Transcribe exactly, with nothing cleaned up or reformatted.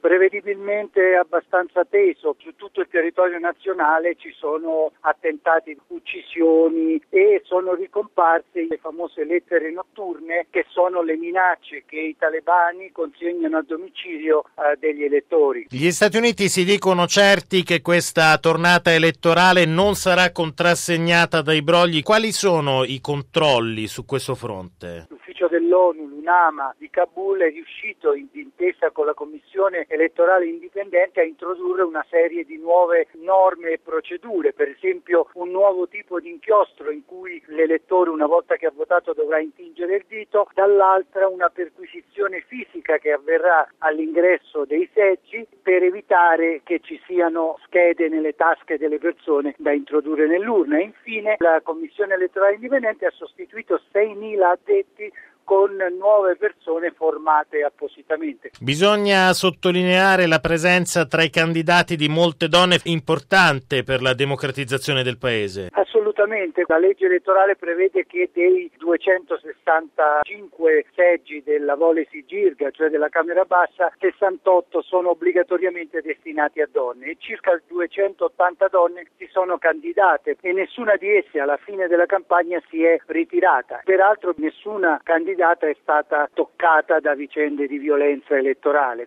Prevedibilmente abbastanza teso. Su tutto il territorio nazionale ci sono attentati, uccisioni e sono ricomparse le famose lettere notturne, che sono le minacce che i talebani consegnano a domicilio eh, degli elettori. Gli Stati Uniti si dicono certi che questa tornata elettorale non sarà contrassegnata dai brogli. Quali sono i controlli su questo fronte? L'ufficio dell'ONU, l'UNAMA di Kabul, è riuscito, in d'intesa con la Commissione elettorale indipendente, a introdurre una serie di nuove norme e procedure, per esempio un nuovo tipo di inchiostro in cui l'elettore, una volta che ha votato, dovrà intingere il dito, dall'altra una perquisizione fisica che avverrà all'ingresso dei seggi per evitare che ci siano schede nelle tasche delle persone da introdurre nell'urna. E infine la Commissione elettorale indipendente ha sostituito seimila addetti con nuove persone formate appositamente. Bisogna sottolineare la presenza tra i candidati di molte donne, importante per la democratizzazione del paese. Assolutamente, la legge elettorale prevede che dei duecentosessantacinque seggi della Volesi Girga, cioè della Camera Bassa, sessantotto sono obbligatoriamente destinati a donne e circa duecentottanta donne si sono candidate e nessuna di esse alla fine della campagna si è ritirata. Peraltro nessuna candidata è stata toccata da vicende di violenza elettorale.